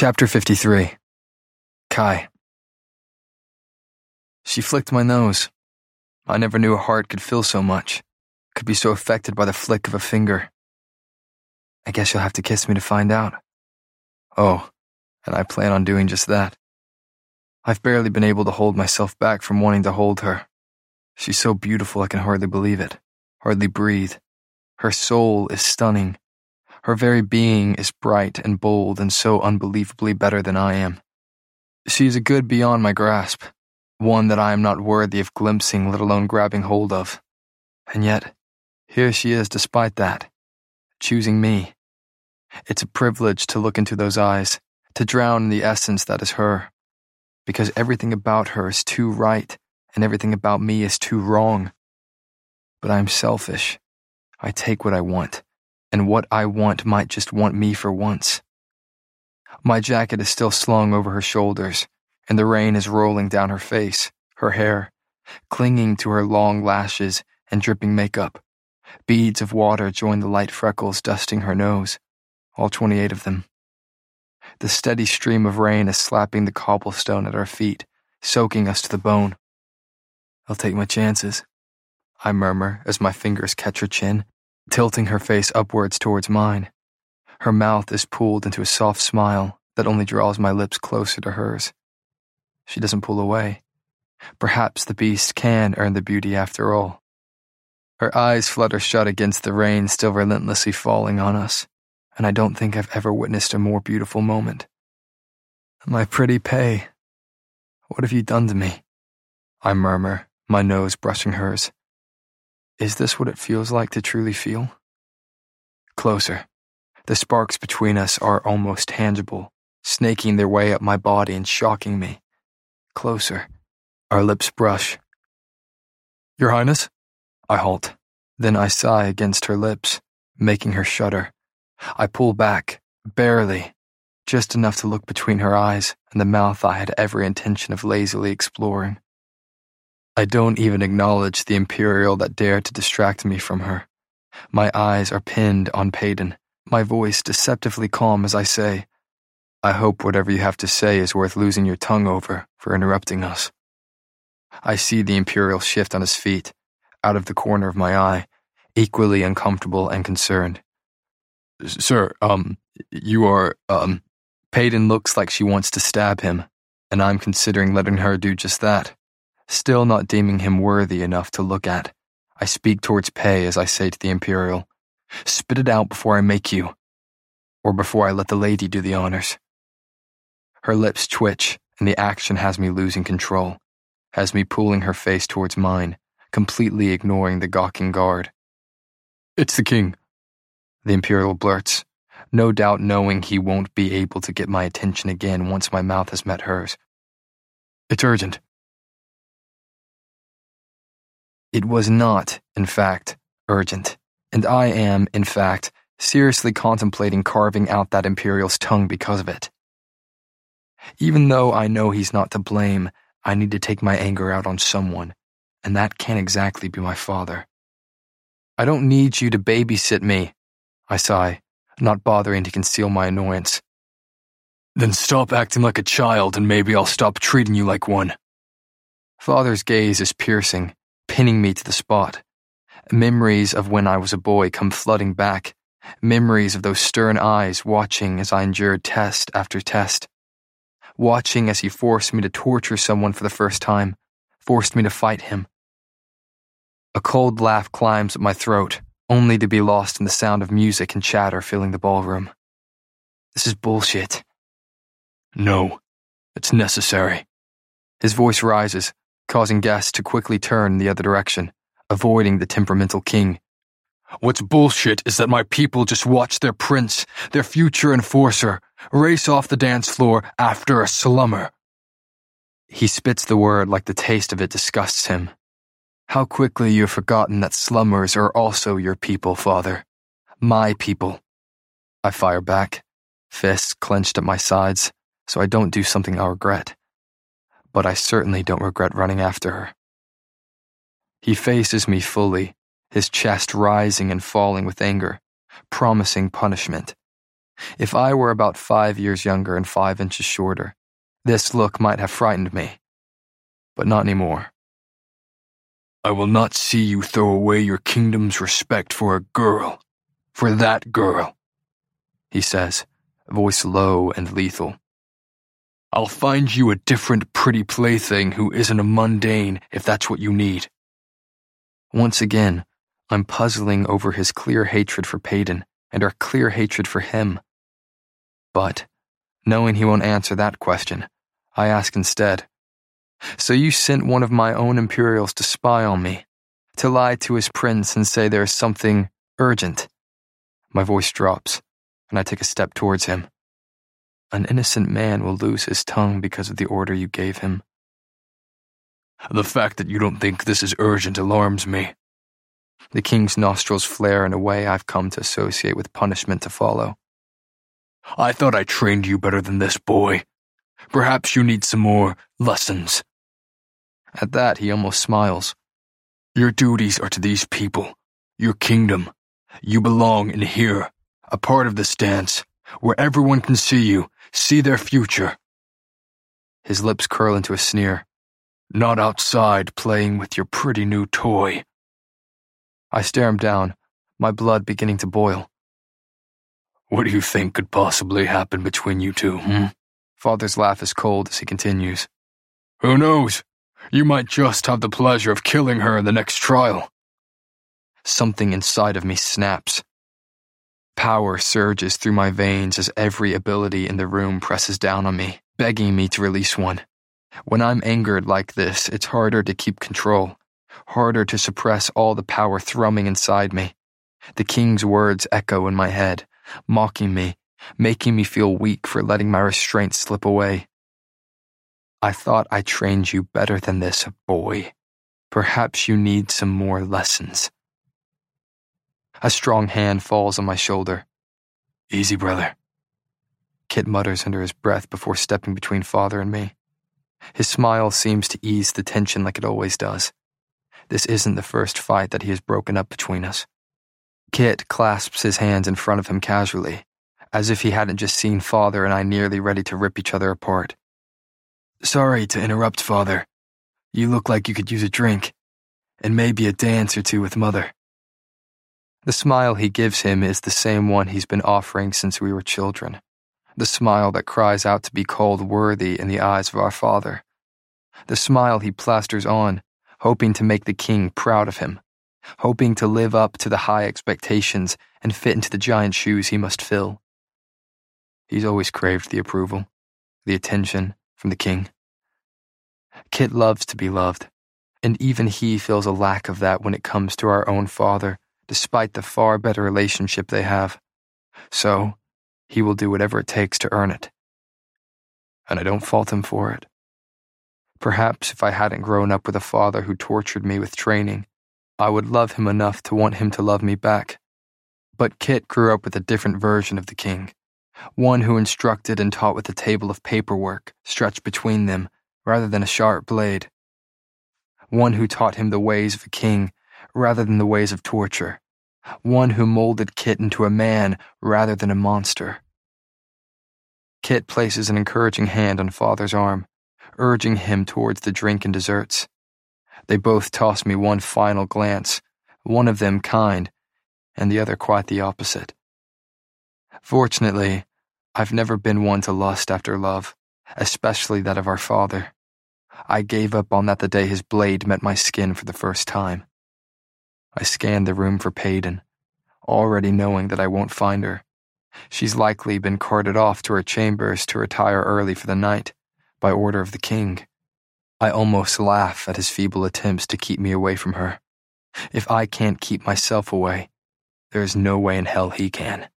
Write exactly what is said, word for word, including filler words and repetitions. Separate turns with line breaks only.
Chapter fifty-three. Kai. She flicked my nose. I never knew a heart could feel so much, could be so affected by the flick of a finger. I guess you'll have to kiss me to find out. Oh, and I plan on doing just that. I've barely been able to hold myself back from wanting to hold her. She's so beautiful I can hardly believe it, hardly breathe. Her soul is stunning. Her very being is bright and bold and so unbelievably better than I am. She is a good beyond my grasp, one that I am not worthy of glimpsing, let alone grabbing hold of. And yet, here she is despite that, choosing me. It's a privilege to look into those eyes, to drown in the essence that is her, because everything about her is too right and everything about me is too wrong. But I'm selfish. I take what I want. And what I want might just want me for once. My jacket is still slung over her shoulders, and the rain is rolling down her face, her hair, clinging to her long lashes and dripping makeup. Beads of water join the light freckles dusting her nose, all twenty-eight of them. The steady stream of rain is slapping the cobblestone at our feet, soaking us to the bone. I'll take my chances, I murmur as my fingers catch her chin, tilting her face upwards towards mine. Her mouth is pulled into a soft smile that only draws my lips closer to hers. She doesn't pull away. Perhaps the beast can earn the beauty after all. Her eyes flutter shut against the rain still relentlessly falling on us, and I don't think I've ever witnessed a more beautiful moment. My pretty Pei, what have you done to me? I murmur, my nose brushing hers. Is this what it feels like to truly feel? Closer. The sparks between us are almost tangible, snaking their way up my body and shocking me. Closer. Our lips brush. Your Highness? I halt. Then I sigh against her lips, making her shudder. I pull back, barely, just enough to look between her eyes and the mouth I had every intention of lazily exploring. I don't even acknowledge the Imperial that dared to distract me from her. My eyes are pinned on Payton, my voice deceptively calm as I say, I hope whatever you have to say is worth losing your tongue over for interrupting us. I see the Imperial shift on his feet, out of the corner of my eye, equally uncomfortable and concerned. Sir, um, you are, um, Payton looks like she wants to stab him, and I'm considering letting her do just that. Still not deeming him worthy enough to look at, I speak towards Pei as I say to the Imperial, spit it out before I make you, or before I let the lady do the honors. Her lips twitch, and the action has me losing control, has me pulling her face towards mine, completely ignoring the gawking guard. It's the king, the Imperial blurts, no doubt knowing he won't be able to get my attention again once my mouth has met hers. It's urgent. It was not, in fact, urgent, and I am, in fact, seriously contemplating carving out that Imperial's tongue because of it. Even though I know he's not to blame, I need to take my anger out on someone, and that can't exactly be my father. I don't need you to babysit me, I sigh, not bothering to conceal my annoyance. Then stop acting like a child and maybe I'll stop treating you like one. Father's gaze is piercing, pinning me to the spot. Memories of when I was a boy come flooding back, memories of those stern eyes watching as I endured test after test, watching as he forced me to torture someone for the first time, forced me to fight him. A cold laugh climbs at my throat, only to be lost in the sound of music and chatter filling the ballroom. This is bullshit. No, it's necessary. His voice rises, causing guests to quickly turn in the other direction, avoiding the temperamental king. What's bullshit is that my people just watch their prince, their future enforcer, race off the dance floor after a slummer. He spits the word like the taste of it disgusts him. How quickly you have forgotten that slummers are also your people, father. My people. I fire back, fists clenched at my sides, so I don't do something I'll regret. But I certainly don't regret running after her. He faces me fully, his chest rising and falling with anger, promising punishment. If I were about five years younger and five inches shorter, this look might have frightened me. But not anymore. I will not see you throw away your kingdom's respect for a girl. For that girl, he says, voice low and lethal. I'll find you a different pretty plaything who isn't a mundane if that's what you need. Once again, I'm puzzling over his clear hatred for Payton and our clear hatred for him. But, knowing he won't answer that question, I ask instead, so you sent one of my own Imperials to spy on me, to lie to his prince and say there is something urgent. My voice drops, and I take a step towards him. An innocent man will lose his tongue because of the order you gave him. The fact that you don't think this is urgent alarms me. The king's nostrils flare in a way I've come to associate with punishment to follow. I thought I trained you better than this, boy. Perhaps you need some more lessons. At that, he almost smiles. Your duties are to these people, your kingdom. You belong in here, a part of this dance, where everyone can see you, see their future. His lips curl into a sneer. Not outside playing with your pretty new toy. I stare him down, my blood beginning to boil. What do you think could possibly happen between you two, hmm? Father's laugh is cold as he continues. Who knows? You might just have the pleasure of killing her in the next trial. Something inside of me snaps. Power surges through my veins as every ability in the room presses down on me, begging me to release one. When I'm angered like this, it's harder to keep control, harder to suppress all the power thrumming inside me. The king's words echo in my head, mocking me, making me feel weak for letting my restraint slip away. I thought I trained you better than this, boy. Perhaps you need some more lessons. A strong hand falls on my shoulder. Easy, brother. Kit mutters under his breath before stepping between father and me. His smile seems to ease the tension like it always does. This isn't the first fight that he has broken up between us. Kit clasps his hands in front of him casually, as if he hadn't just seen father and I nearly ready to rip each other apart. Sorry to interrupt, father. You look like you could use a drink, and maybe a dance or two with mother. The smile he gives him is the same one he's been offering since we were children. The smile that cries out to be called worthy in the eyes of our father. The smile he plasters on, hoping to make the king proud of him, hoping to live up to the high expectations and fit into the giant shoes he must fill. He's always craved the approval, the attention from the king. Kit loves to be loved, and even he feels a lack of that when it comes to our own father, despite the far better relationship they have. So, he will do whatever it takes to earn it. And I don't fault him for it. Perhaps if I hadn't grown up with a father who tortured me with training, I would love him enough to want him to love me back. But Kit grew up with a different version of the king, one who instructed and taught with a table of paperwork stretched between them rather than a sharp blade. One who taught him the ways of a king rather than the ways of torture. One who molded Kit into a man rather than a monster. Kit places an encouraging hand on father's arm, urging him towards the drink and desserts. They both toss me one final glance, one of them kind, and the other quite the opposite. Fortunately, I've never been one to lust after love, especially that of our father. I gave up on that the day his blade met my skin for the first time. I scanned the room for Payton, already knowing that I won't find her. She's likely been carted off to her chambers to retire early for the night, by order of the king. I almost laugh at his feeble attempts to keep me away from her. If I can't keep myself away, there is no way in hell he can.